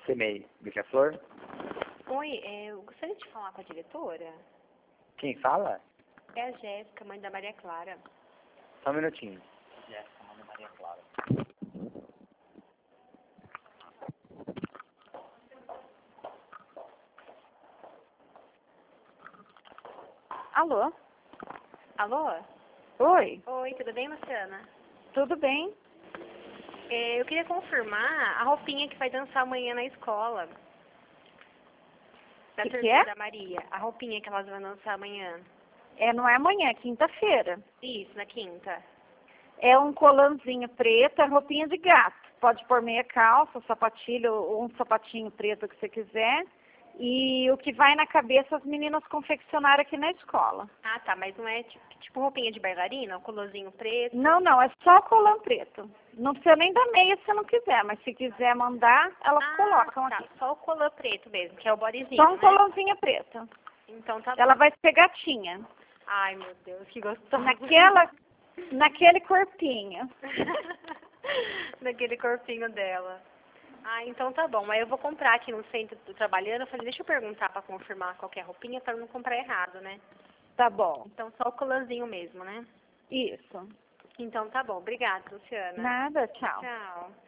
CMEI, Beija-Flor? Oi, eu gostaria de falar com a diretora. Quem fala? É a Jéssica, mãe da Maria Clara. Só um minutinho. Jéssica, mãe da Maria Clara. Alô? Alô? Oi, Oi, tudo bem, Luciana? tudo bem? Eu queria confirmar a roupinha que vai dançar amanhã na escola. Da Que turminha é? da Maria. A roupinha que elas vão dançar amanhã. Não é amanhã, é quinta-feira. Isso, na quinta. É um colanzinho preto, é roupinha de gato. Pode pôr meia calça, sapatilha ou um sapatinho preto que você quiser. E o que vai na cabeça as meninas confeccionaram aqui na escola. Ah, tá, mas não é tipo roupinha de bailarina, um colorzinho preto? Não, é só colã preto. Não precisa nem da meia se não quiser, mas se quiser mandar, elas colocam tá, aqui. só o colã preto mesmo, que é o bodyzinho, Só um né? colãzinho preto. Então tá Ela bom. vai ser gatinha. Ai, meu Deus, que gostoso. Naquele corpinho. Naquele corpinho dela. Ah, então tá bom. Aí eu vou comprar aqui no centro, tô trabalhando. Eu falei, deixa eu perguntar pra confirmar qualquer roupinha pra não comprar errado, né? Tá bom. Então só o colãzinho mesmo, né? Isso. Então tá bom. Obrigada, Luciana. Nada, tchau. Tchau.